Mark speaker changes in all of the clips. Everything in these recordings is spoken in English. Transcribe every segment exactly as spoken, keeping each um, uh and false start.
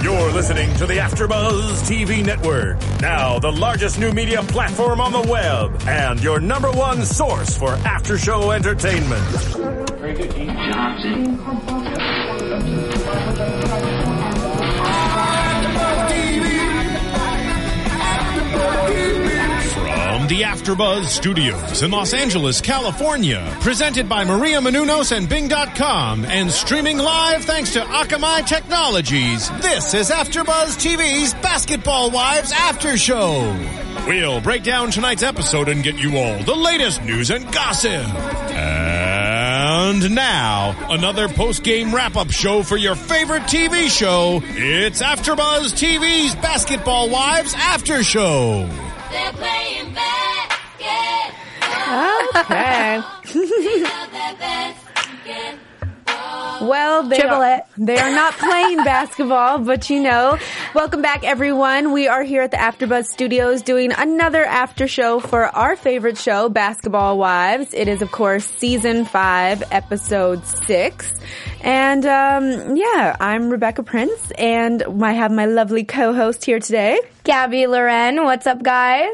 Speaker 1: You're listening to the AfterBuzz T V Network, now the largest new media platform on the web, and your number one source for after-show entertainment.
Speaker 2: Very good, Keith Johnson.
Speaker 3: From the AfterBuzz Studios in Los Angeles, California, presented by Maria Menounos and Bing dot com, and streaming live thanks to Akamai Technologies, this is AfterBuzz T V's Basketball Wives After Show. We'll break down tonight's episode and get you all the latest news and gossip. And now, another post-game wrap-up show for your favorite T V show. It's AfterBuzz T V's Basketball Wives After Show.
Speaker 4: They're playing basketball.
Speaker 5: Okay. Well, they
Speaker 6: Triple
Speaker 5: are,
Speaker 6: it.
Speaker 5: they are not playing basketball, but you know. Welcome back, everyone. We are here at the AfterBuzz Studios doing another after show for our favorite show, Basketball Wives. It is, of course, season five, episode six. And, um, yeah, I'm Rebecca Prince, and I have my lovely co-host here today,
Speaker 6: Gabby Loren. What's up, guys?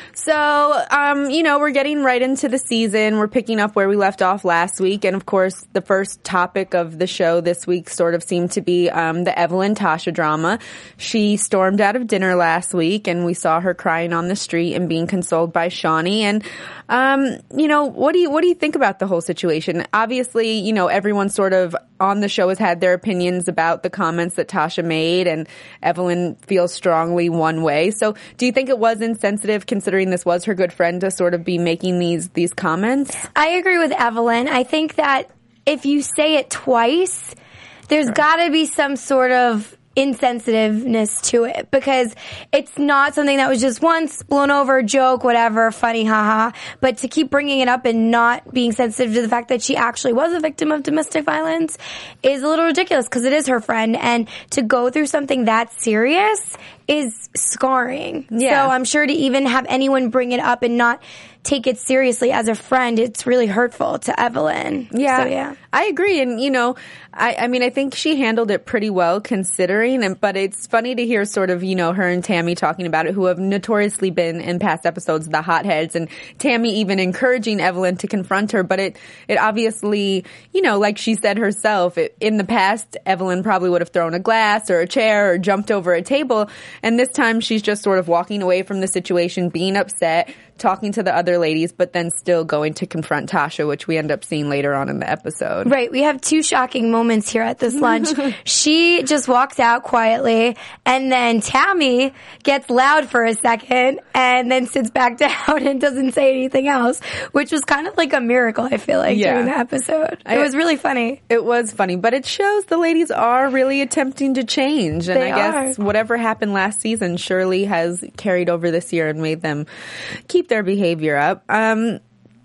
Speaker 5: So, um, you know, we're getting right into the season. We're picking up where we left off last week. And of course, the first topic of the show this week sort of seemed to be, um, the Evelyn Tasha drama. She stormed out of dinner last week and we saw her crying on the street and being consoled by Shawnee. And, um, you know, what do you, what do you think about the whole situation? Obviously, you know, everyone sort of on the show has had their opinions about the comments that Tasha made, and Evelyn feels strongly one way. So do you think it was insensitive, considering this was her good friend, to sort of be making these these comments?
Speaker 6: I agree with Evelyn. I think that if you say it twice, there's
Speaker 5: Sure.
Speaker 6: got to be some sort of insensitiveness to it, because it's not something that was just once blown over, joke, whatever, funny, haha. But to keep bringing it up and not being sensitive to the fact that she actually was a victim of domestic violence is a little ridiculous, because it is her friend, and to go through something that serious is scarring.
Speaker 5: Yeah.
Speaker 6: So I'm sure to even have anyone bring it up and not take it seriously as a friend, it's really hurtful to Evelyn.
Speaker 5: Yeah,
Speaker 6: So, yeah.
Speaker 5: I agree. And, you know, I, I mean, I think she handled it pretty well considering, and, but it's funny to hear sort of, you know, her and Tammy talking about it, who have notoriously been in past episodes the hotheads, and Tammy even encouraging Evelyn to confront her. But it, it obviously, you know, like she said herself, it, in the past, Evelyn probably would have thrown a glass or a chair or jumped over a table. And this time she's just sort of walking away from the situation, being upset, talking to the other ladies, but then still going to confront Tasha, which we end up seeing later on in the episode.
Speaker 6: Right. We have two shocking moments here at this lunch. She just walks out quietly, and then Tammy gets loud for a second and then sits back down and doesn't say anything else, which was kind of like a miracle, I feel like,
Speaker 5: Yeah.
Speaker 6: during the episode. It
Speaker 5: I-
Speaker 6: was really funny.
Speaker 5: It was funny, but it shows the ladies are really attempting to change. And
Speaker 6: They
Speaker 5: I guess
Speaker 6: are.
Speaker 5: whatever happened last season surely has carried over this year and made them keep their behavior up. Um,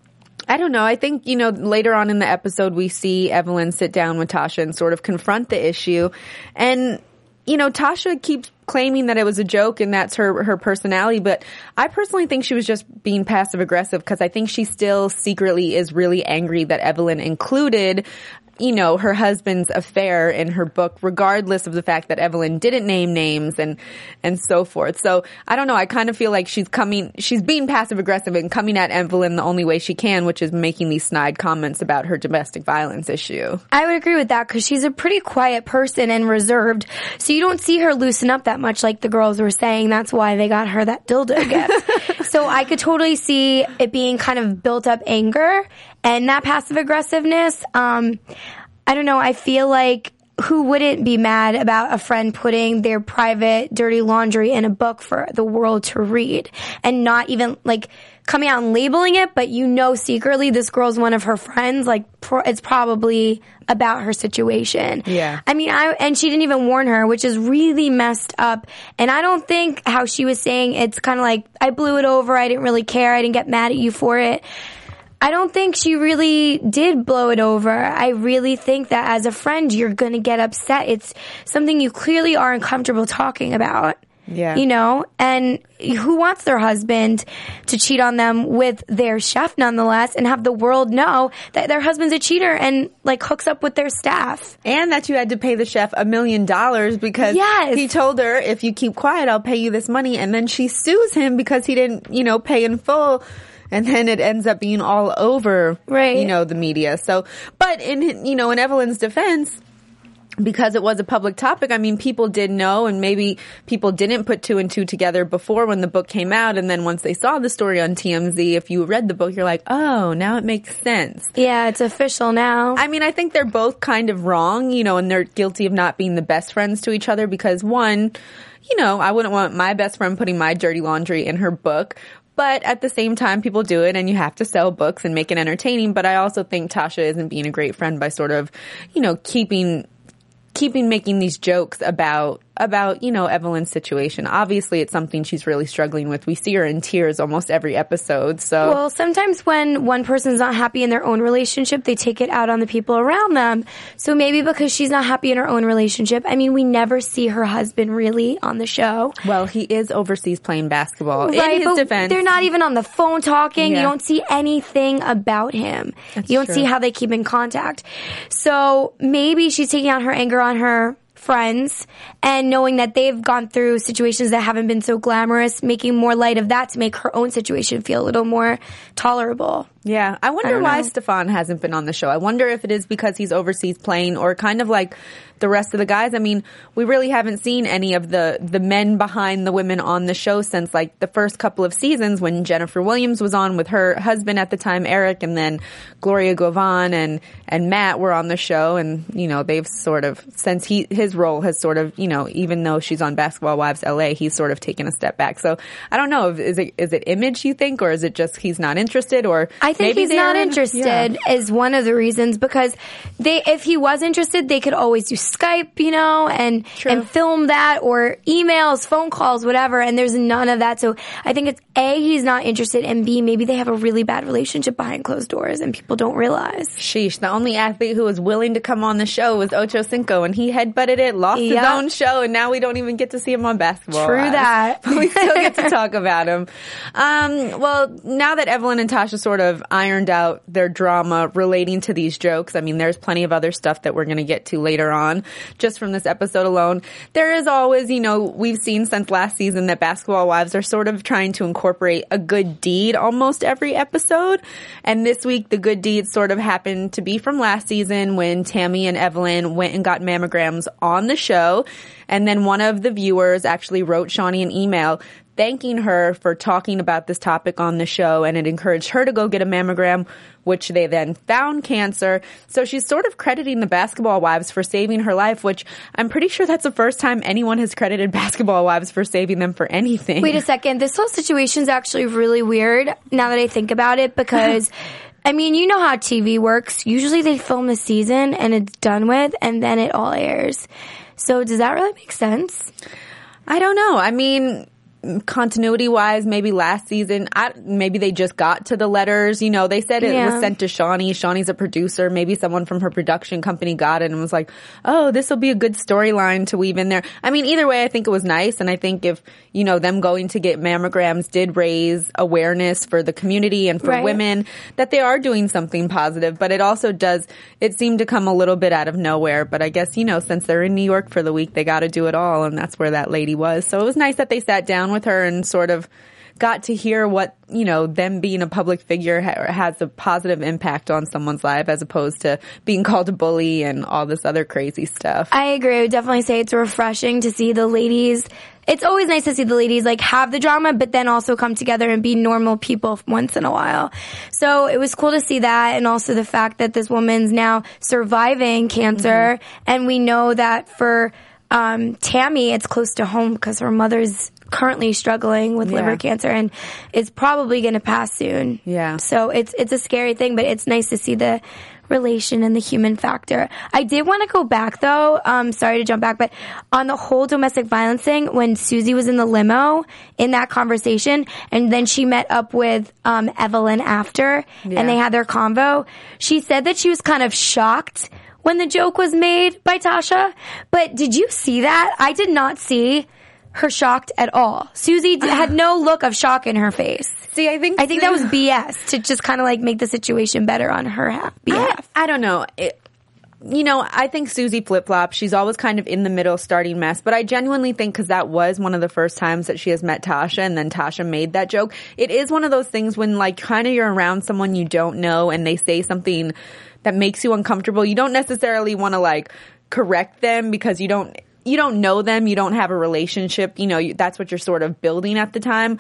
Speaker 5: I don't know. I think, you know, later on in the episode, we see Evelyn sit down with Tasha and sort of confront the issue. And, you know, Tasha keeps claiming that it was a joke and that's her, her personality. But I personally think she was just being passive aggressive, because I think she still secretly is really angry that Evelyn included, you know, her husband's affair in her book, regardless of the fact that Evelyn didn't name names and, and so forth. So I don't know. I kind of feel like she's coming, she's being passive aggressive and coming at Evelyn the only way she can, which is making these snide comments about her domestic violence issue.
Speaker 6: I would agree with that, because she's a pretty quiet person and reserved. So you don't see her loosen up that much, like the girls were saying. That's why they got her that dildo gift. So I could totally see it being kind of built up anger and that passive aggressiveness. Um, I don't know. I feel like who wouldn't be mad about a friend putting their private dirty laundry in a book for the world to read, and not even like coming out and labeling it, but you know secretly this girl's one of her friends, like pro- it's probably about her situation.
Speaker 5: Yeah.
Speaker 6: I mean, I, and she didn't even warn her, which is really messed up. And I don't think how she was saying it's kind of like, I blew it over, I didn't really care, I didn't get mad at you for it. I don't think she really did blow it over. I really think that as a friend, you're going to get upset. It's something you clearly are uncomfortable talking about.
Speaker 5: Yeah.
Speaker 6: You know, and who wants their husband to cheat on them with their chef nonetheless and have the world know that their husband's a cheater and like hooks up with their staff?
Speaker 5: And that you had to pay the chef a million dollars because
Speaker 6: Yes.
Speaker 5: he told her, if you keep quiet, I'll pay you this money. And then she sues him because he didn't, you know, pay in full. And then it ends up being all over,
Speaker 6: Right.
Speaker 5: you know, the media. So, but in, you know, in Evelyn's defense, because it was a public topic, I mean, people did know, and maybe people didn't put two and two together before when the book came out. And then once they saw the story on T M Z, if you read the book, you're like, oh, now it makes sense.
Speaker 6: Yeah, it's official now.
Speaker 5: I mean, I think they're both kind of wrong, you know, and they're guilty of not being the best friends to each other because one, you know, I wouldn't want my best friend putting my dirty laundry in her book. But at the same time, people do it and you have to sell books and make it entertaining. But I also think Tasha isn't being a great friend by sort of, you know, keeping keeping making these jokes about, about, you know, Evelyn's situation. Obviously, it's something she's really struggling with. We see her in tears almost every episode. So,
Speaker 6: Well, sometimes when one person's not happy in their own relationship, they take it out on the people around them. So maybe because she's not happy in her own relationship, I mean, we never see her husband really on the show.
Speaker 5: well, he is overseas playing basketball.
Speaker 6: Right,
Speaker 5: in his
Speaker 6: but
Speaker 5: defense,
Speaker 6: they're not even on the phone talking.
Speaker 5: Yeah.
Speaker 6: You don't see anything about him.
Speaker 5: That's
Speaker 6: you don't
Speaker 5: true.
Speaker 6: see how they keep in contact. So maybe she's taking out her anger on her friends and knowing that they've gone through situations that haven't been so glamorous, making more light of that to make her own situation feel a little more tolerable.
Speaker 5: Yeah, I wonder
Speaker 6: I don't
Speaker 5: why
Speaker 6: know.
Speaker 5: Stefan hasn't been on the show. I wonder if it is because he's overseas playing or kind of like the rest of the guys. I mean, we really haven't seen any of the, the men behind the women on the show since like the first couple of seasons when Jennifer Williams was on with her husband at the time, Eric, and then Gloria Govan and, and Matt were on the show. And, you know, they've sort of, since he, his role has sort of, you know, even though she's on Basketball Wives L A, he's sort of taken a step back. So I don't know, is it, is it image you think, or is it just he's not interested, or
Speaker 6: I think
Speaker 5: maybe
Speaker 6: he's
Speaker 5: they're
Speaker 6: not
Speaker 5: in-
Speaker 6: interested
Speaker 5: Yeah.
Speaker 6: is one of the reasons because they, if he was interested, they could always do Skype, you know, and,
Speaker 5: True.
Speaker 6: and film that or emails, phone calls, whatever. And there's none of that. So I think it's A, he's not interested, and B, maybe they have a really bad relationship behind closed doors and people don't realize.
Speaker 5: Sheesh, the only athlete who was willing to come on the show was Ocho Cinco, and he headbutted it, lost his
Speaker 6: Yep.
Speaker 5: own show, and now we don't even get to see him on Basketball
Speaker 6: True
Speaker 5: Wives.
Speaker 6: that.
Speaker 5: But we still get to talk about him. Um, well, now that Evelyn and Tasha sort of ironed out their drama relating to these jokes, I mean, there's plenty of other stuff that we're going to get to later on, just from this episode alone. There is always, you know, we've seen since last season that Basketball Wives are sort of trying to incorporate a good deed almost every episode. And this week, the good deed sort of happened to be from last season when Tammy and Evelyn went and got mammograms on the show. And then one of the viewers actually wrote Shawnee an email thanking her for talking about this topic on the show, and it encouraged her to go get a mammogram, which they then found cancer. So she's sort of crediting the Basketball Wives for saving her life, which I'm pretty sure that's the first time anyone has credited Basketball Wives for saving them for anything.
Speaker 6: Wait a second. This whole situation's actually really weird now that I think about it because I mean, you know how T V works. Usually they film a season and it's done with and then it all airs. So does that really make sense?
Speaker 5: I don't know. I mean, continuity wise, maybe last season, I, maybe they just got to the letters. You know, they said it
Speaker 6: Yeah.
Speaker 5: was sent to Shawnee. Shawnee's a producer. Maybe someone from her production company got it and was like, oh, this will be a good storyline to weave in there. I mean, either way, I think it was nice. And I think if, you know, them going to get mammograms did raise awareness for the community and for
Speaker 6: Right.
Speaker 5: women, that they are doing something positive. But it also does, it seemed to come a little bit out of nowhere. But I guess, you know, since they're in New York for the week, they got to do it all. And that's where that lady was. So it was nice that they sat down with her and sort of got to hear what, you know, them being a public figure ha- has a positive impact on someone's life as opposed to being called a bully and all this other crazy stuff.
Speaker 6: I agree. I would definitely say it's refreshing to see the ladies. It's always nice to see the ladies like have the drama, but then also come together and be normal people once in a while. So it was cool to see that, and also the fact that this woman's now surviving cancer, mm-hmm. and we know that for um, Tammy, it's close to home because her mother's currently struggling with
Speaker 5: Yeah.
Speaker 6: liver cancer and is probably going to pass soon.
Speaker 5: Yeah.
Speaker 6: So it's it's a scary thing, but it's nice to see the relation and the human factor. I did want to go back though. Um, sorry to jump back, but on the whole domestic violence thing, when Susie was in the limo in that conversation, and then she met up with um, Evelyn after,
Speaker 5: Yeah.
Speaker 6: and they had their convo, she said that she was kind of shocked when the joke was made by Tasha. But did you see that? I did not see her shocked at all. Susie d- had no look of shock in her face.
Speaker 5: See, I think
Speaker 6: I think that was B S to just kind of like make the situation better on her half, behalf.
Speaker 5: I, I don't know. It, you know, I think Susie flip-flops. She's always kind of in the middle starting mess. But I genuinely think, because that was one of the first times that she has met Tasha, and then Tasha made that joke. It is one of those things when, like, kind of you're around someone you don't know and they say something that makes you uncomfortable. You don't necessarily want to, like, correct them because you don't you don't know them. You don't have a relationship. You know, you, that's what you're sort of building at the time.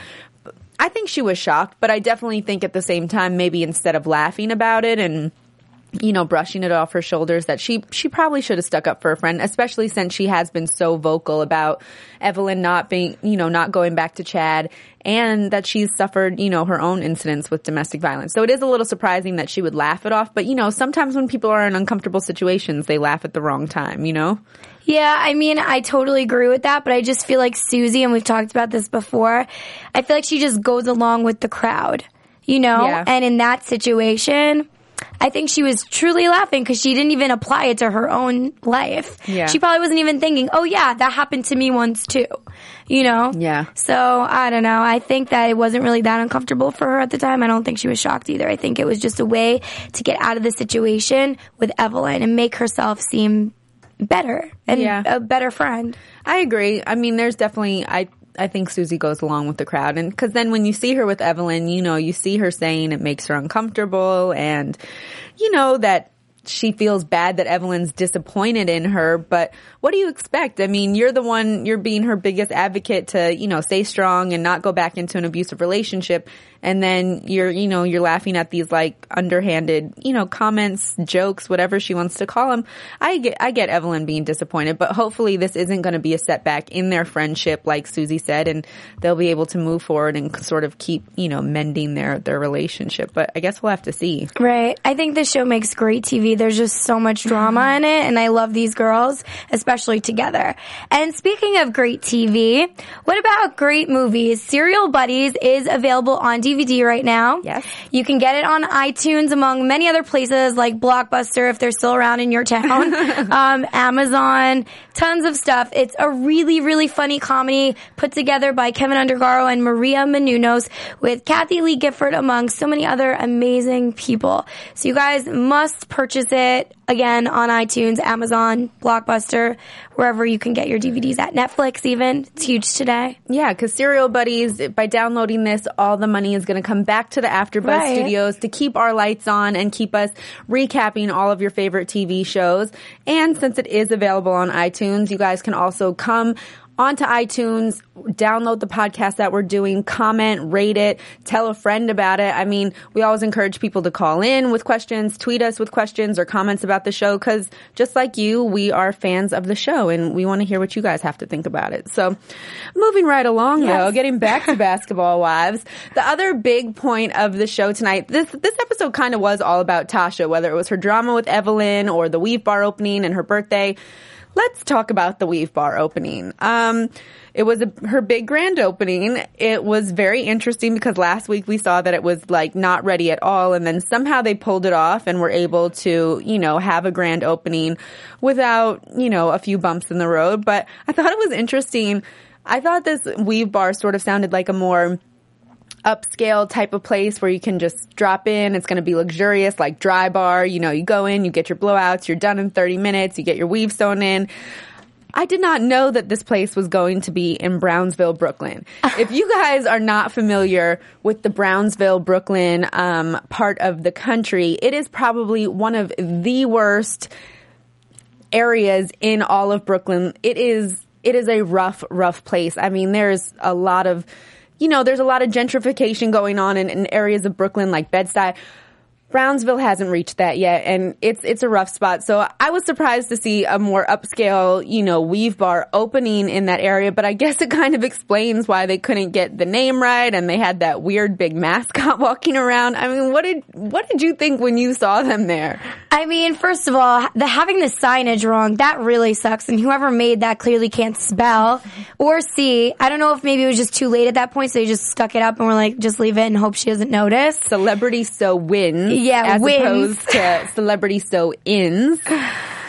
Speaker 5: I think she was shocked, but I definitely think at the same time, maybe instead of laughing about it and, you know, brushing it off her shoulders, that she she probably should have stuck up for her friend, especially since she has been so vocal about Evelyn not being, you know, not going back to Chad, and that she's suffered, you know, her own incidents with domestic violence. So it is a little surprising that she would laugh it off. But, you know, sometimes when people are in uncomfortable situations, they laugh at the wrong time, you know?
Speaker 6: Yeah, I mean, I totally agree with that, but I just feel like Susie, and we've talked about this before, I feel like she just goes along with the crowd, you know?
Speaker 5: Yeah.
Speaker 6: And in that situation, I think she was truly laughing because she didn't even apply it to her own life.
Speaker 5: Yeah.
Speaker 6: She probably wasn't even thinking, oh yeah, that happened to me once too. You know?
Speaker 5: Yeah.
Speaker 6: So, I don't know. I think that it wasn't really that uncomfortable for her at the time. I don't think she was shocked either. I think it was just a way to get out of the situation with Evelyn and make herself seem better and
Speaker 5: Yeah.
Speaker 6: a better friend.
Speaker 5: I agree. I mean, there's definitely, I I think Susie goes along with the crowd. And because then when you see her with Evelyn, you know, you see her saying it makes her uncomfortable, and, you know, that she feels bad that Evelyn's disappointed in her. But what do you expect? I mean, you're the one, you're being her biggest advocate to, you know, stay strong and not go back into an abusive relationship. And then you're, you know, you're laughing at these like underhanded, you know, comments, jokes, whatever she wants to call them. I get, I get Evelyn being disappointed, but hopefully this isn't going to be a setback in their friendship, like Susie said, and they'll be able to move forward and sort of keep, you know, mending their, their relationship. But I guess we'll have to see.
Speaker 6: Right. I think this show makes great T V. There's just so much drama in it, and I love these girls, especially together. And speaking of great T V, what about great movies? Serial Buddies is available on D V D right now.
Speaker 5: Yes.
Speaker 6: You can get it on iTunes, among many other places like Blockbuster, if they're still around in your town, um, Amazon, tons of stuff. It's a really, really funny comedy put together by Kevin Undergaro and Maria Menounos with Kathy Lee Gifford, among so many other amazing people. So you guys must purchase it, again, on iTunes, Amazon, Blockbuster, wherever you can get your D V Ds at. Netflix even. It's huge today.
Speaker 5: Yeah, because Serial Buddies, by downloading this, all the money is going to come back to the AfterBuzz
Speaker 6: Right.
Speaker 5: Studios to keep our lights on and keep us recapping all of your favorite T V shows. And since it is available on iTunes, you guys can also come onto iTunes, download the podcast that we're doing, comment, rate it, tell a friend about it. I mean, we always encourage people to call in with questions, tweet us with questions or comments about the show, because just like you, we are fans of the show and we want to hear what you guys have to think about it. So moving right along,
Speaker 6: Yes.
Speaker 5: though, getting back to Basketball Wives, the other big point of the show tonight, this this episode kind of was all about Tasha, whether it was her drama with Evelyn or the Weave Bar opening and her birthday. Let's talk about the Weave Bar opening. Um, it was a, her big grand opening. It was very interesting because last week we saw that it was like not ready at all, and then somehow they pulled it off and were able to, you know, have a grand opening without, you know, a few bumps in the road. But I thought it was interesting. I thought this Weave Bar sort of sounded like a more upscale type of place where you can just drop in. It's going to be luxurious, like Dry Bar. You know, you go in, you get your blowouts, you're done in thirty minutes, you get your weave sewn in. I did not know that this place was going to be in Brownsville, Brooklyn. If you guys are not familiar with the Brownsville, Brooklyn um, part of the country, it is probably one of the worst areas in all of Brooklyn. It is, it is a rough, rough place. I mean, there's a lot of You know, there's a lot of gentrification going on in, in areas of Brooklyn like Bed-Stuy. Brownsville hasn't reached that yet, and it's it's a rough spot. So I was surprised to see a more upscale, you know, Weave Bar opening in that area, but I guess it kind of explains why they couldn't get the name right, and they had that weird big mascot walking around. I mean, what did what did you think when you saw them there?
Speaker 6: I mean, first of all, the having the signage wrong, that really sucks. And whoever made that clearly can't spell or see. I don't know if maybe it was just too late at that point, so they just stuck it up and were like, just leave it and hope she doesn't notice.
Speaker 5: Celebrity so wins.
Speaker 6: Yeah,
Speaker 5: as
Speaker 6: wins.
Speaker 5: opposed to celebrity so ins.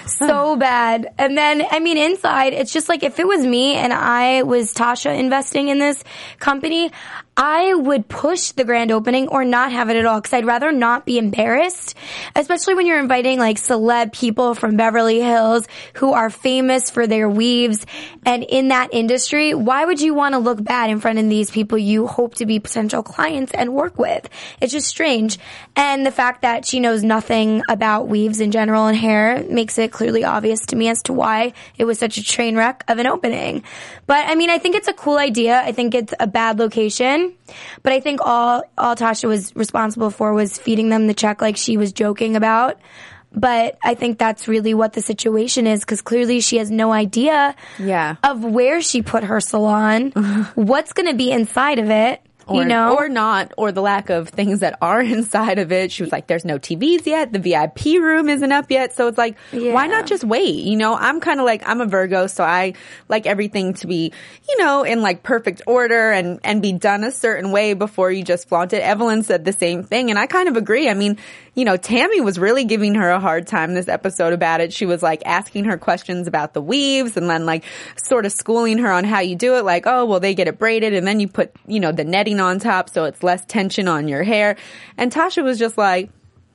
Speaker 6: so bad. And then, I mean, inside, it's just like if it was me and I was Tasha investing in this company, I would push the grand opening or not have it at all because I'd rather not be embarrassed, especially when you're inviting like celeb people from Beverly Hills who are famous for their weaves and in that industry. Why would you want to look bad in front of these people you hope to be potential clients and work with? It's just strange. And the fact that she knows nothing about weaves in general and hair makes it clearly obvious to me as to why it was such a train wreck of an opening. But I mean, I think it's a cool idea. I think it's a bad location. But I think all, all Tasha was responsible for was feeding them the check like she was joking about. But I think that's really what the situation is because clearly she has no idea
Speaker 5: yeah.
Speaker 6: of where she put her salon, what's going to be inside of it.
Speaker 5: Or,
Speaker 6: you know?
Speaker 5: or not, or the lack of things that are inside of it. She was like, there's no T Vs yet. The V I P room isn't up yet. So it's like,
Speaker 6: yeah.
Speaker 5: why not just wait? You know, I'm kind of like, I'm a Virgo, so I like everything to be, you know, in like perfect order and, and be done a certain way before you just flaunt it. Evelyn said the same thing. And I kind of agree. I mean, you know, Tammy was really giving her a hard time this episode about it. She was like asking her questions about the weaves and then like sort of schooling her on how you do it. Like, oh, well, they get it braided and then you put, you know, the netting on top so it's less tension on your hair. And Tasha was just like,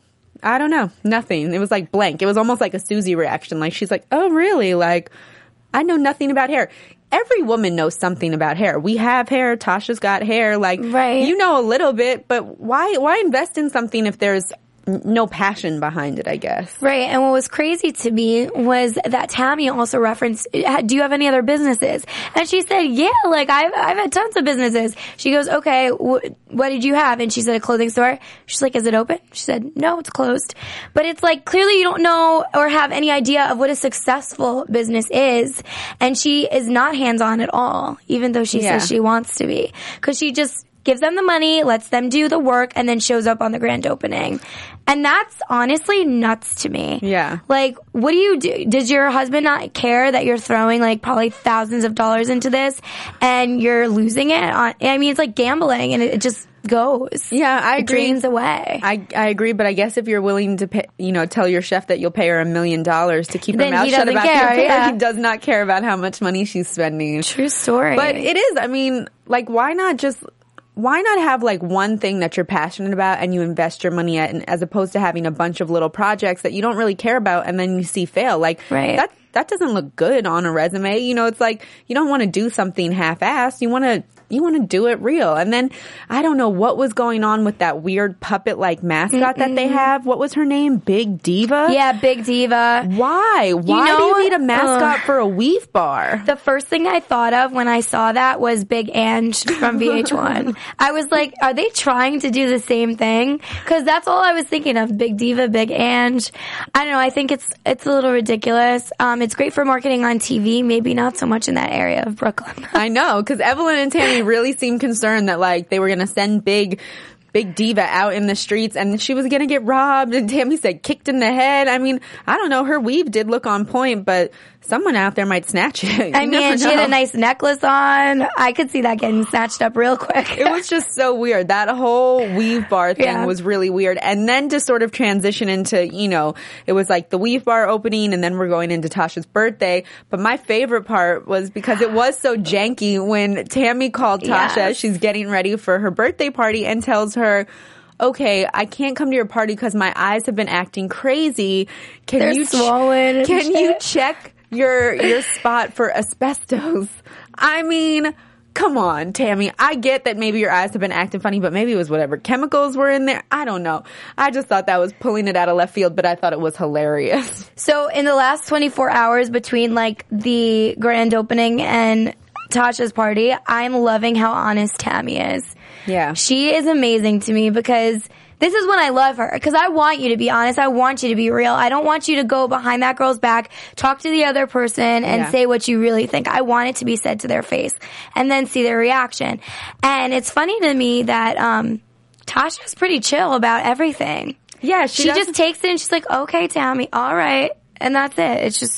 Speaker 5: I don't know, nothing. It was like blank. It was almost like a Susie reaction. Like she's like, oh, really? Like, I know nothing about hair. Every woman knows something about hair. We have hair. Tasha's got hair. Like,
Speaker 6: right.
Speaker 5: you know a little bit, but why, why invest in something if there's no passion behind it, I guess.
Speaker 6: Right. And what was crazy to me was that Tammy also referenced, do you have any other businesses? And she said, yeah, like I've, I've had tons of businesses. She goes, okay, wh- what did you have? And she said a clothing store. She's like, is it open? She said, no, it's closed. But it's like, clearly you don't know or have any idea of what a successful business is. And she is not hands-on at all, even though she
Speaker 5: yeah.
Speaker 6: says she wants to be. Cause she just gives them the money, lets them do the work, and then shows up on the grand opening. And that's honestly nuts to me.
Speaker 5: Yeah.
Speaker 6: Like, what do you do? Does your husband not care that you're throwing like probably thousands of dollars into this and you're losing it? On, I mean, it's like gambling and it, it just goes.
Speaker 5: Yeah, I
Speaker 6: it
Speaker 5: agree.
Speaker 6: drains away.
Speaker 5: I, I agree, but I guess if you're willing to pay, you know, tell your chef that you'll pay her a million dollars to keep her
Speaker 6: Then
Speaker 5: mouth
Speaker 6: he
Speaker 5: shut
Speaker 6: doesn't
Speaker 5: about
Speaker 6: care,
Speaker 5: your hair,
Speaker 6: yeah.
Speaker 5: he does not care about how much money she's spending.
Speaker 6: True story.
Speaker 5: But it is, I mean, like, why not just... Why not have like one thing that you're passionate about and you invest your money at, and as opposed to having a bunch of little projects that you don't really care about and then you see fail? Like
Speaker 6: right.
Speaker 5: that that doesn't look good on a resume. You know, it's like you don't want to do something half-assed. You want to you want to do it real. And then I don't know what was going on with that weird puppet like mascot Mm-mm. that they have. What was her name? Big Diva?
Speaker 6: Yeah, Big Diva.
Speaker 5: Why? Why
Speaker 6: you know,
Speaker 5: do you need a mascot
Speaker 6: uh,
Speaker 5: for a weave bar?
Speaker 6: The first thing I thought of when I saw that was Big Ange from V H one. I was like, are they trying to do the same thing? Because that's all I was thinking of. Big Diva, Big Ange. I don't know. I think it's it's a little ridiculous. Um, it's great for marketing on T V, maybe not so much in that area of Brooklyn.
Speaker 5: I know, because Evelyn and Tammy really seemed concerned that like they were going to send Big Big Diva out in the streets and she was going to get robbed, and Tammy said kicked in the head. I mean, I don't know. Her weave did look on point, but someone out there might snatch it.
Speaker 6: I mean, she had a nice necklace on. I could see that getting snatched up real quick.
Speaker 5: It was just so weird. That whole weave bar thing
Speaker 6: yeah.
Speaker 5: was really weird. And then to sort of transition into, you know, it was like the weave bar opening and then we're going into Tasha's birthday. But my favorite part was because it was so janky when Tammy called Tasha.
Speaker 6: Yes.
Speaker 5: She's getting ready for her birthday party and tells her, okay, I can't come to your party because my eyes have been acting crazy. Can
Speaker 6: They're
Speaker 5: you
Speaker 6: swollen and
Speaker 5: Can
Speaker 6: shit.
Speaker 5: you check your your spot for asbestos? I mean, come on, Tammy. I get that maybe your eyes have been acting funny, but maybe it was whatever chemicals were in there. I don't know. I just thought that was pulling it out of left field, but I thought it was hilarious.
Speaker 6: So in the last twenty-four hours between like the grand opening and Tasha's party, I'm loving how honest Tammy is.
Speaker 5: Yeah.
Speaker 6: She is amazing to me because this is when I love her. Because I want you to be honest. I want you to be real. I don't want you to go behind that girl's back, talk to the other person, and
Speaker 5: Yeah.
Speaker 6: say what you really think. I want it to be said to their face and then see their reaction. And it's funny to me that um Tasha's pretty chill about everything.
Speaker 5: Yeah, she,
Speaker 6: She
Speaker 5: doesn't-
Speaker 6: just takes it and she's like, okay, Tammy, all right. And that's it. It's just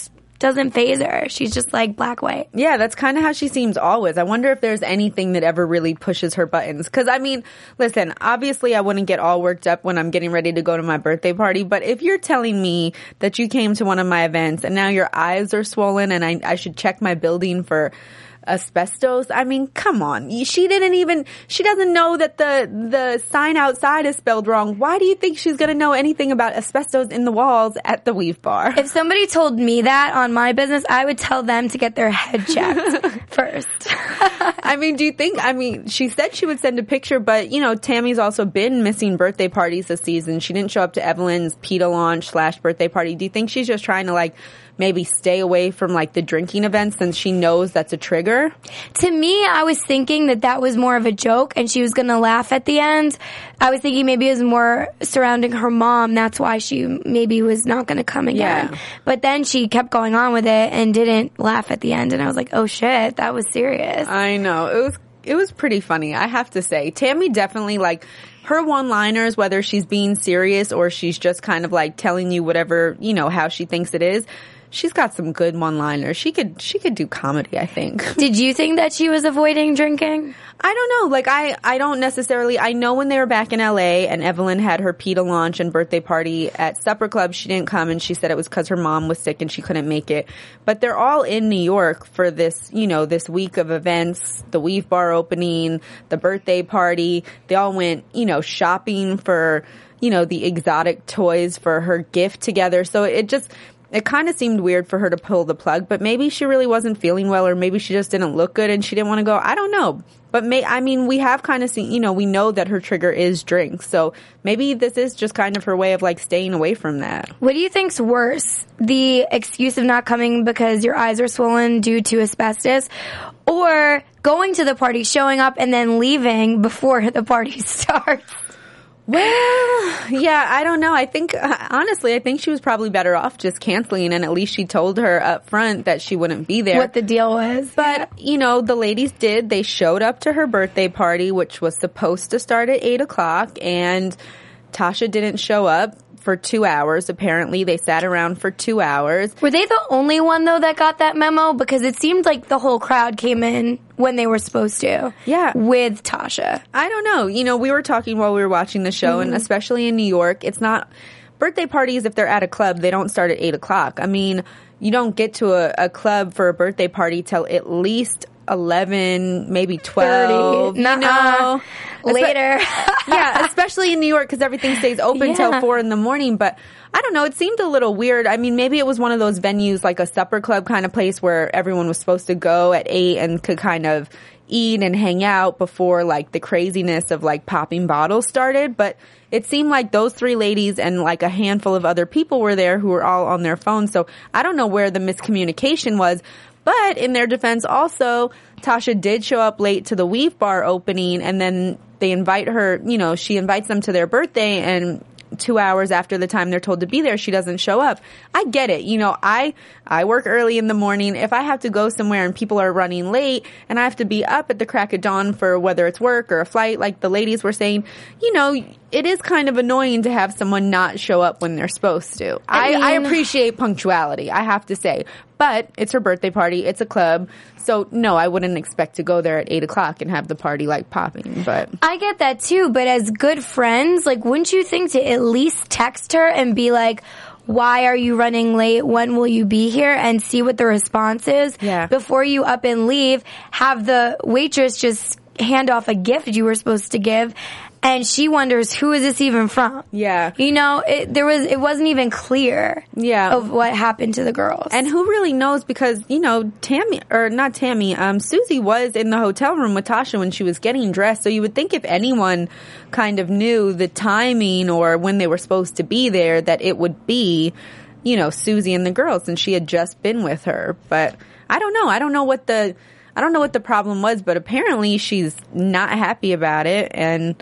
Speaker 6: doesn't faze her. She's just like black, white.
Speaker 5: Yeah, that's kind of how she seems always. I wonder if there's anything that ever really pushes her buttons. Because, I mean, listen, obviously I wouldn't get all worked up when I'm getting ready to go to my birthday party. But if you're telling me that you came to one of my events and now your eyes are swollen and I, I should check my building for asbestos, I mean, come on. She didn't even, she doesn't know that the, the sign outside is spelled wrong. Why do you think she's going to know anything about asbestos in the walls at the Weave Bar?
Speaker 6: If somebody told me that on my business, I would tell them to get their head checked first.
Speaker 5: I mean, do you think, I mean, she said she would send a picture, but, you know, Tammy's also been missing birthday parties this season. She didn't show up to Evelyn's PETA launch slash birthday party. Do you think she's just trying to, like, maybe stay away from, like, the drinking events since she knows that's a trigger?
Speaker 6: To me, I was thinking that that was more of a joke and she was going to laugh at the end. I was thinking maybe it was more surrounding her mom. That's why she maybe was not going to come again.
Speaker 5: Yeah.
Speaker 6: But then she kept going on with it and didn't laugh at the end. And I was like, oh shit, that was serious.
Speaker 5: I know. It was, it was pretty funny, I have to say. Tammy definitely, like, her one-liners, whether she's being serious or she's just kind of like telling you whatever, you know, how she thinks it is. She's got some good one-liners. She could, she could do comedy, I think.
Speaker 6: Did you think that she was avoiding drinking?
Speaker 5: I don't know. Like, I, I don't necessarily, I know when they were back in L A and Evelyn had her PETA launch and birthday party at Supper Club, she didn't come and she said it was because her mom was sick and she couldn't make it. But they're all in New York for this, you know, this week of events, the Weave Bar opening, the birthday party. They all went, you know, shopping for, you know, the exotic toys for her gift together. So it just, it kind of seemed weird for her to pull the plug, but maybe she really wasn't feeling well or maybe she just didn't look good and she didn't want to go. I don't know. But may, I mean, we have kind of seen, you know, we know that her trigger is drinks. So maybe this is just kind of her way of like staying away from that.
Speaker 6: What do you think's worse? The excuse of not coming because your eyes are swollen due to asbestos, or going to the party, showing up and then leaving before the party starts?
Speaker 5: Well, yeah, I don't know. I think, uh, honestly, I think she was probably better off just canceling, and at least she told her up front that she wouldn't be there.
Speaker 6: What the deal was.
Speaker 5: But, you know, the ladies did. They showed up to her birthday party, which was supposed to start at eight o'clock, and Tasha didn't show up for two hours. Apparently, they sat around for two hours.
Speaker 6: Were they the only one, though, that got that memo? Because it seemed like the whole crowd came in when they were supposed to.
Speaker 5: Yeah.
Speaker 6: With Tasha.
Speaker 5: I don't know. You know, we were talking while we were watching the show, mm-hmm. and especially in New York, it's not... Birthday parties, if they're at a club, they don't start at eight o'clock. I mean, you don't get to a, a club for a birthday party till at least eleven, maybe twelve.
Speaker 6: thirty. Nuh-uh.
Speaker 5: You know?
Speaker 6: Later.
Speaker 5: Yeah, especially in New York because everything stays open
Speaker 6: yeah.
Speaker 5: till four in the morning. But I don't know, it seemed a little weird. I mean, maybe it was one of those venues like a supper club kind of place where everyone was supposed to go at eight and could kind of eat and hang out before like the craziness of like popping bottles started. But it seemed like those three ladies and like a handful of other people were there who were all on their phones. So I don't know where the miscommunication was. But in their defense also, Tasha did show up late to the Weave Bar opening, and then they invite her, you know, she invites them to their birthday, and two hours after the time they're told to be there, she doesn't show up. I get it. You know, I, I work early in the morning. If I have to go somewhere and people are running late and I have to be up at the crack of dawn for whether it's work or a flight, like the ladies were saying, you know, it is kind of annoying to have someone not show up when they're supposed to. I,
Speaker 6: I, mean,
Speaker 5: I appreciate punctuality, I have to say. But it's her birthday party. It's a club. So, no, I wouldn't expect to go there at eight o'clock and have the party, like, popping. But
Speaker 6: I get that, too. But as good friends, like, wouldn't you think to at least text her and be like, why are you running late? When will you be here? And see what the response is.
Speaker 5: Yeah.
Speaker 6: Before you up and leave, have the waitress just hand off a gift you were supposed to give. And she wonders, who is this even from?
Speaker 5: Yeah.
Speaker 6: You know, it, there was, it wasn't even clear.
Speaker 5: Yeah.
Speaker 6: Of what happened to the girls.
Speaker 5: And who really knows? Because, you know, Tammy, or not Tammy, um, Susie was in the hotel room with Tasha when she was getting dressed. So you would think if anyone kind of knew the timing or when they were supposed to be there, that it would be, you know, Susie and the girls, and she had just been with her. But I don't know. I don't know what the, I don't know what the problem was, but apparently she's not happy about it. And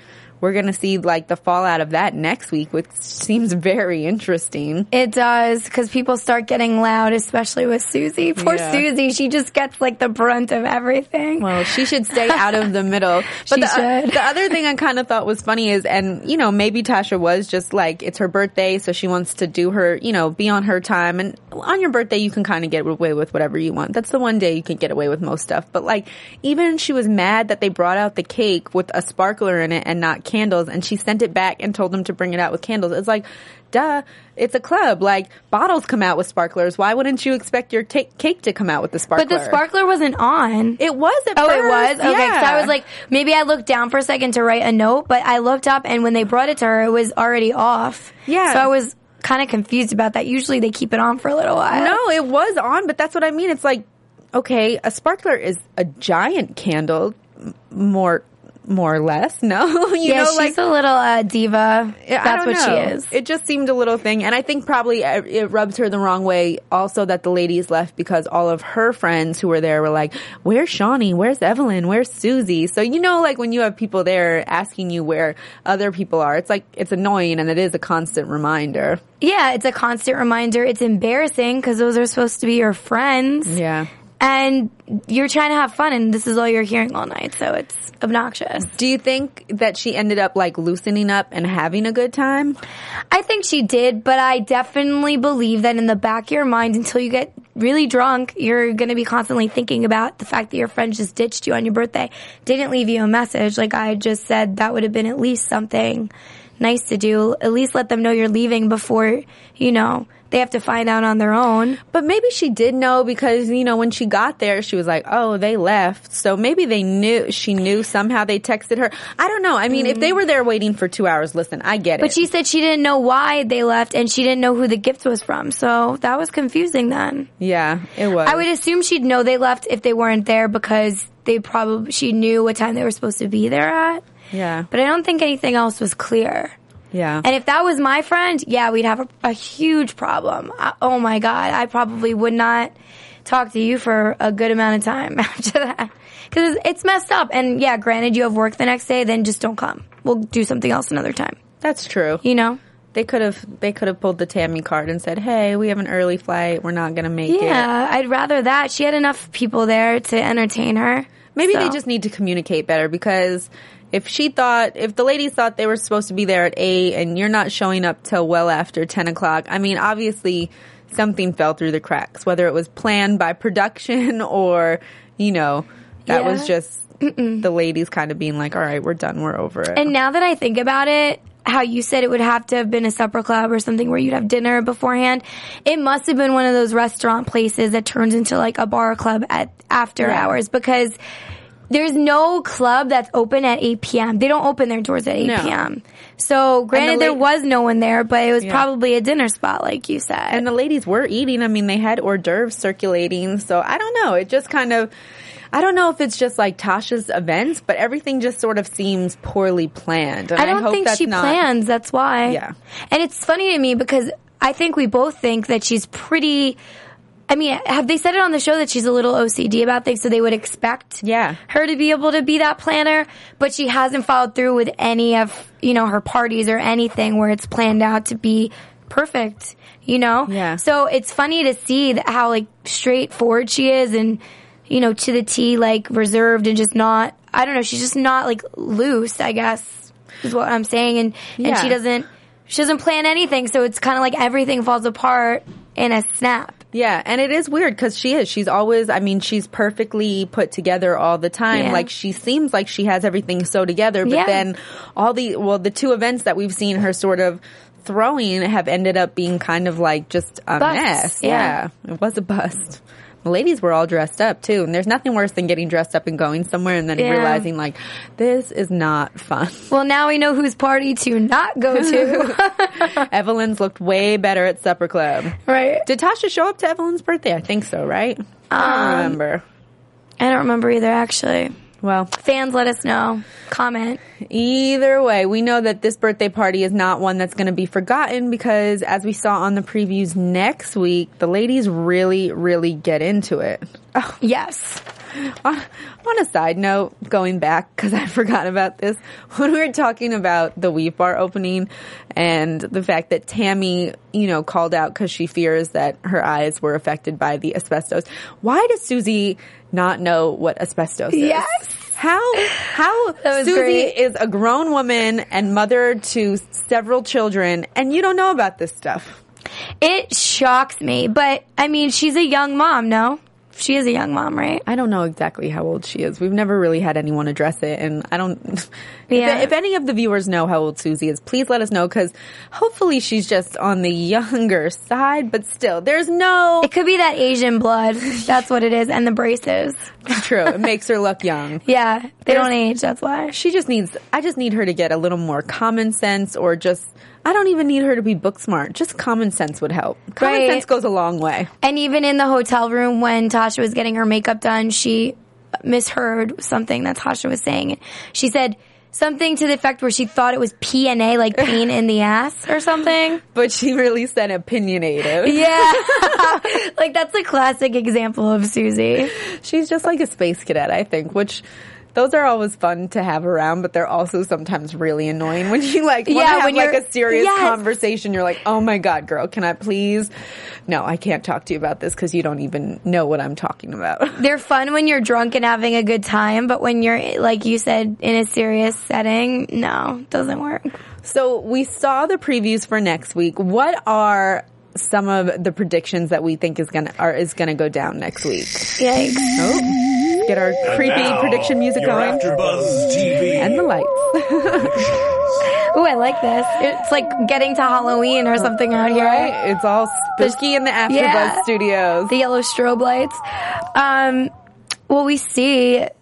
Speaker 5: we're going to see like the fallout of that next week, which seems very interesting.
Speaker 6: It does, because people start getting loud, especially with Susie. Poor
Speaker 5: Yeah.
Speaker 6: Susie, she just gets like the brunt of everything.
Speaker 5: Well, she should stay out of the middle. But
Speaker 6: She
Speaker 5: the,
Speaker 6: should.
Speaker 5: the other thing I kind of thought was funny is, and you know, maybe Tasha was just like, it's her birthday, so she wants to do her, you know, be on her time. And on your birthday, you can kind of get away with whatever you want. That's the one day you can get away with most stuff. But like, even she was mad that they brought out the cake with a sparkler in it and not candles, and she sent it back and told them to bring it out with candles. It's like, duh, it's a club. Like, bottles come out with sparklers. Why wouldn't you expect your ta- cake to come out with the sparkler?
Speaker 6: But the sparkler wasn't on.
Speaker 5: It was at
Speaker 6: Oh,
Speaker 5: first.
Speaker 6: it was? Okay,
Speaker 5: yeah.
Speaker 6: because I was like, maybe I looked down for a second to write a note, but I looked up, and when they brought it to her, it was already off.
Speaker 5: Yeah.
Speaker 6: So I was kind of confused about that. Usually they keep it on for a little while.
Speaker 5: No, it was on, but that's what I mean. It's like, okay, a sparkler is a giant candle, m- more, more or less. No, you
Speaker 6: yeah,
Speaker 5: know,
Speaker 6: she's
Speaker 5: like
Speaker 6: a little uh, diva.
Speaker 5: I
Speaker 6: That's
Speaker 5: don't
Speaker 6: what
Speaker 5: know.
Speaker 6: she is.
Speaker 5: It just seemed a little thing, and I think probably it it rubs her the wrong way. Also, that the ladies left because all of her friends who were there were like, "Where's Shawnee? Where's Evelyn? Where's Susie?" So you know, like when you have people there asking you where other people are, it's like it's annoying, and it is a constant reminder.
Speaker 6: Yeah, it's a constant reminder. It's embarrassing because those are supposed to be your friends.
Speaker 5: Yeah.
Speaker 6: And you're trying to have fun, and this is all you're hearing all night, so it's obnoxious.
Speaker 5: Do you think that she ended up like loosening up and having a good time?
Speaker 6: I think she did, but I definitely believe that in the back of your mind, until you get really drunk, you're going to be constantly thinking about the fact that your friend just ditched you on your birthday, didn't leave you a message. Like I just said, that would have been at least something nice to do. At least let them know you're leaving before, you know, they have to find out on their own.
Speaker 5: But maybe she did know because, you know, when she got there, she was like, oh, they left. So maybe they knew, she knew somehow they texted her. I don't know. I mean, mm. if they were there waiting for two hours, listen, I get it.
Speaker 6: But she said she didn't know why they left and she didn't know who the gift was from. So that was confusing then.
Speaker 5: Yeah, it was.
Speaker 6: I would assume she'd know they left if they weren't there because they probably, she knew what time they were supposed to be there at.
Speaker 5: Yeah.
Speaker 6: But I don't think anything else was clear.
Speaker 5: Yeah.
Speaker 6: And if that was my friend, yeah, we'd have a, a huge problem. I, oh my God. I probably would not talk to you for a good amount of time after that. Cause it's messed up. And yeah, granted you have work the next day, then just don't come. We'll do something else another time.
Speaker 5: That's true.
Speaker 6: You know?
Speaker 5: They could have, they could have pulled the Tammy card and said, hey, we have an early flight. We're not going to make
Speaker 6: yeah,
Speaker 5: it.
Speaker 6: Yeah, I'd rather that. She had enough people there to entertain her.
Speaker 5: Maybe
Speaker 6: so.
Speaker 5: they just need to communicate better because if she thought, if the ladies thought they were supposed to be there at eight and you're not showing up till well after ten o'clock, I mean, obviously something fell through the cracks, whether it was planned by production or, you know, that
Speaker 6: yeah.
Speaker 5: was just Mm-mm. the ladies kind of being like, all right, we're done, we're over it.
Speaker 6: And now that I think about it, how you said it would have to have been a supper club or something where you'd have dinner beforehand, it must have been one of those restaurant places that turns into like a bar club at after yeah. hours because there's no club that's open at eight p.m. They don't open their doors at eight no. p.m. So granted, the la- there was no one there, but it was yeah. probably a dinner spot, like you said.
Speaker 5: And the ladies were eating. I mean, they had hors d'oeuvres circulating. So I don't know. It just kind of, I don't know if it's just like Tasha's events, but everything just sort of seems poorly planned. And
Speaker 6: I don't
Speaker 5: I hope
Speaker 6: think
Speaker 5: that's
Speaker 6: she
Speaker 5: not,
Speaker 6: plans. That's why.
Speaker 5: Yeah.
Speaker 6: And it's funny to me because I think we both think that she's pretty. I mean, have they said it on the show that she's a little O C D about things, so they would expect
Speaker 5: yeah.
Speaker 6: her to be able to be that planner, but she hasn't followed through with any of, you know, her parties or anything where it's planned out to be perfect, you know?
Speaker 5: Yeah.
Speaker 6: So it's funny to see that how, like, straightforward she is and, you know, to the T, like, reserved and just not, I don't know, she's just not, like, loose, I guess, is what I'm saying, and,
Speaker 5: yeah.
Speaker 6: and she doesn't, she doesn't plan anything, so it's kind of like everything falls apart in a snap.
Speaker 5: Yeah, and it is weird because she is. She's always, I mean, she's perfectly put together all the time.
Speaker 6: Yeah.
Speaker 5: Like, she seems like she has everything so together, but
Speaker 6: yeah.
Speaker 5: then all the, well, the two events that we've seen her sort of throwing have ended up being kind of like just a
Speaker 6: bust.
Speaker 5: mess.
Speaker 6: Yeah.
Speaker 5: yeah, it was a bust. The ladies were all dressed up too, and there's nothing worse than getting dressed up and going somewhere and then
Speaker 6: yeah.
Speaker 5: realizing like, this is not fun.
Speaker 6: Well, now we know whose party to not go to.
Speaker 5: Evelyn's looked way better at Supper Club.
Speaker 6: Right.
Speaker 5: Did Tasha show up to Evelyn's birthday? I think so, right? I don't
Speaker 6: um,
Speaker 5: remember.
Speaker 6: I don't remember either, actually.
Speaker 5: Well,
Speaker 6: fans, let us know. Comment.
Speaker 5: Either way, we know that this birthday party is not one that's going to be forgotten because, as we saw on the previews next week, the ladies really, really get into it. Oh.
Speaker 6: Yes.
Speaker 5: On, on a side note, going back, because I forgot about this, when we were talking about the Weave Bar opening and the fact that Tammy, you know, called out because she fears that her eyes were affected by the asbestos. Why does Susie not know what asbestos is?
Speaker 6: Yes.
Speaker 5: How, how
Speaker 6: was
Speaker 5: Susie
Speaker 6: great.
Speaker 5: is a grown woman and mother to several children, and you don't know about this stuff.
Speaker 6: It shocks me, but I mean, she's a young mom, no? She is a young mom, right?
Speaker 5: I don't know exactly how old she is. We've never really had anyone address it, and I don't.
Speaker 6: Yeah.
Speaker 5: If, if any of the viewers know how old Susie is, please let us know, because hopefully she's just on the younger side. But still, there's no.
Speaker 6: It could be that Asian blood. That's what it is, and the braces.
Speaker 5: It's true. It makes her look young.
Speaker 6: Yeah, they
Speaker 5: There's-
Speaker 6: don't age. That's why.
Speaker 5: She just needs. I just need her to get a little more common sense, or just. I don't even need her to be book smart. Just common sense would help. Common
Speaker 6: Right.
Speaker 5: sense goes a long way.
Speaker 6: And even in the hotel room when Tasha was getting her makeup done, she misheard something that Tasha was saying. She said something to the effect where she thought it was P N A, like pain in the ass or something.
Speaker 5: But she really said opinionated.
Speaker 6: Yeah. Like that's a classic example of Susie.
Speaker 5: She's just like a space cadet, I think, which those are always fun to have around, but they're also sometimes really annoying when you like want to
Speaker 6: Yeah,
Speaker 5: have
Speaker 6: when
Speaker 5: like
Speaker 6: you're-
Speaker 5: a serious
Speaker 6: yes.
Speaker 5: conversation. You're like, oh my God, girl, can I please? No, I can't talk to you about this because you don't even know what I'm talking about.
Speaker 6: They're fun when you're drunk and having a good time, but when you're, like you said, in a serious setting, no, doesn't work.
Speaker 5: So we saw the previews for next week. What are some of the predictions that we think is gonna are is gonna go down next week?
Speaker 6: Yikes.
Speaker 5: Oh. Get our creepy
Speaker 1: Now,
Speaker 5: prediction music
Speaker 1: your
Speaker 5: going.
Speaker 1: AfterBuzz T V.
Speaker 5: And the lights.
Speaker 6: Ooh, I like this. It's like getting to Halloween or something out here.
Speaker 5: Right? It's all spooky in the AfterBuzz
Speaker 6: Yeah.
Speaker 5: studios.
Speaker 6: The yellow strobe lights. Um, well, we see uh,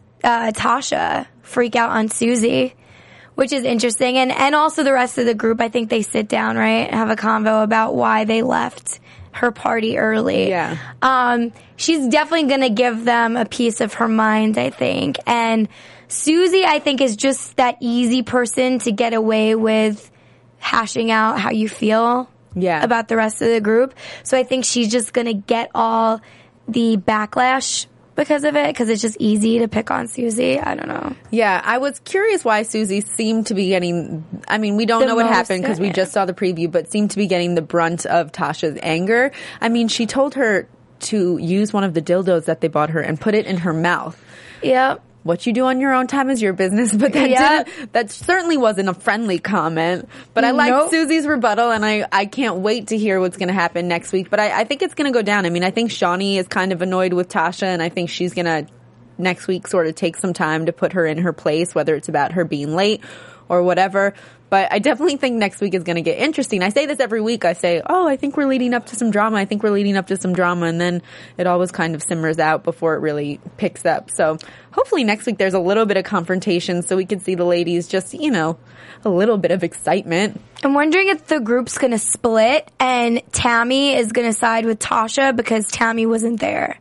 Speaker 6: Tasha freak out on Susie, which is interesting. And, and also the rest of the group, I think they sit down, right, have a convo about why they left her party early.
Speaker 5: Yeah.
Speaker 6: Um, she's definitely going to give them a piece of her mind, I think. And Susie, I think, is just that easy person to get away with hashing out how you feel
Speaker 5: Yeah.
Speaker 6: about the rest of the group. So I think she's just going to get all the backlash because of it, because it's just easy to pick on Susie. I don't know.
Speaker 5: Yeah, I was curious why Susie seemed to be getting, I mean, we don't
Speaker 6: The
Speaker 5: know what
Speaker 6: most,
Speaker 5: happened because we
Speaker 6: yeah.
Speaker 5: just saw the preview, but seemed to be getting the brunt of Tasha's anger. I mean, she told her to use one of the dildos that they bought her and put it in her mouth.
Speaker 6: Yep.
Speaker 5: What you do on your own time is your business, but that
Speaker 6: Yeah.
Speaker 5: didn't, that certainly wasn't a friendly comment. But I like
Speaker 6: Nope.
Speaker 5: Susie's rebuttal, and I, I can't wait to hear what's going to happen next week. But I, I think it's going to go down. I mean, I think Shawnee is kind of annoyed with Tasha, and I think she's going to next week sort of take some time to put her in her place, whether it's about her being late or whatever. But I definitely think next week is going to get interesting. I say this every week. I say, oh, I think we're leading up to some drama. I think we're leading up to some drama. And then it always kind of simmers out before it really picks up. So hopefully next week there's a little bit of confrontation so we can see the ladies just, you know, a little bit of excitement.
Speaker 6: I'm wondering if the group's going to split and Tammy is going to side with Tasha because Tammy wasn't there.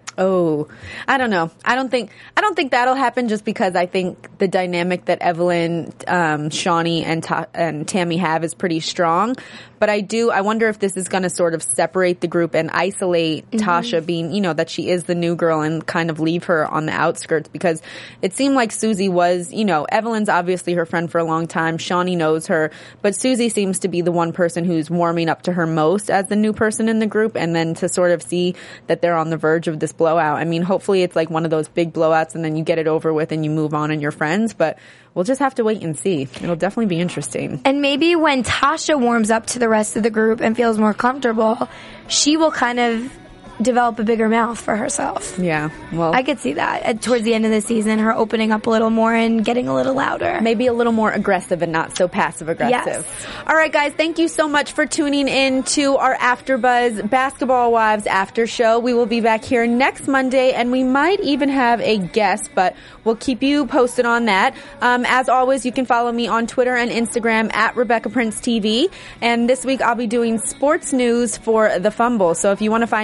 Speaker 5: Oh, I don't know. I don't think I don't think that'll happen just because I think the dynamic that Evelyn, um, Shawnee, and Ta- and Tammy have is pretty strong. But I do. I wonder if this is going to sort of separate the group and isolate
Speaker 6: Mm-hmm.
Speaker 5: Tasha, being, you know, that she is the new girl, and kind of leave her on the outskirts, because it seemed like Susie was, you know, Evelyn's obviously her friend for a long time. Shawnee knows her, but Susie seems to be the one person who's warming up to her most as the new person in the group. And then to sort of see that they're on the verge of this blowout. I mean, hopefully it's like one of those big blowouts and then you get it over with and you move on and you're friends, but we'll just have to wait and see. It'll definitely be interesting.
Speaker 6: And maybe when Tasha warms up to the rest of the group and feels more comfortable, she will kind of develop a bigger mouth for herself.
Speaker 5: Yeah, well,
Speaker 6: I could see that at, towards the end of the season, her opening up a little more and getting a little louder.
Speaker 5: maybe a little more aggressive and not so passive aggressive.
Speaker 6: Yes.
Speaker 5: All right, guys, thank you so much for tuning in to our AfterBuzz Basketball Wives after show. We will be back here next Monday, and we might even have a guest, but we'll keep you posted on that. Um, as always, you can follow me on Twitter and Instagram at Rebecca Prince T V. And this week I'll be doing sports news for The Fumble. So if you want to find out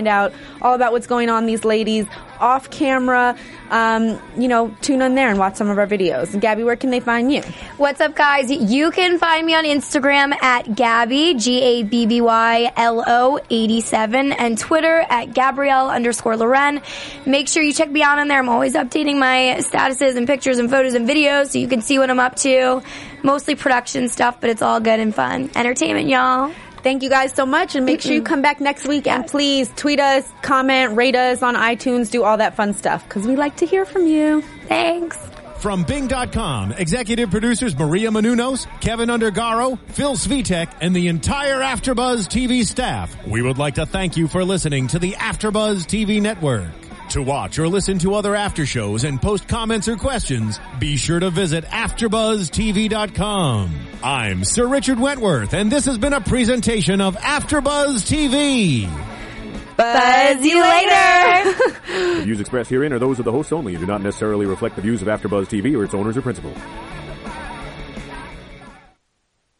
Speaker 5: all about what's going on these ladies off camera, um, you know, tune in there and watch some of our videos. And Gabby, where can they find you?
Speaker 6: What's up, guys? You can find me on Instagram at Gabby, G A B B Y L O eighty-seven, and Twitter at Gabrielle underscore Loren. Make sure you check me out on there. I'm always updating my statuses and pictures and photos and videos so you can see what I'm up to. Mostly production stuff, but it's all good and fun. Entertainment, y'all.
Speaker 5: Thank you guys so much, and make sure you come back next week, and please tweet us, comment, rate us on iTunes, do all that fun stuff, because we like to hear from you.
Speaker 6: Thanks.
Speaker 3: From Bing dot com, executive producers Maria Menounos, Kevin Undergaro, Phil Svitek, and the entire AfterBuzz T V staff, we would like to thank you for listening to the AfterBuzz T V network. To watch or listen to other after shows and post comments or questions, be sure to visit after buzz T V dot com. I'm Sir Richard Wentworth, and this has been a presentation of AfterBuzz T V.
Speaker 6: Buzz you later!
Speaker 7: The views expressed herein are those of the hosts only and do not necessarily reflect the views of AfterBuzz T V or its owners or principals.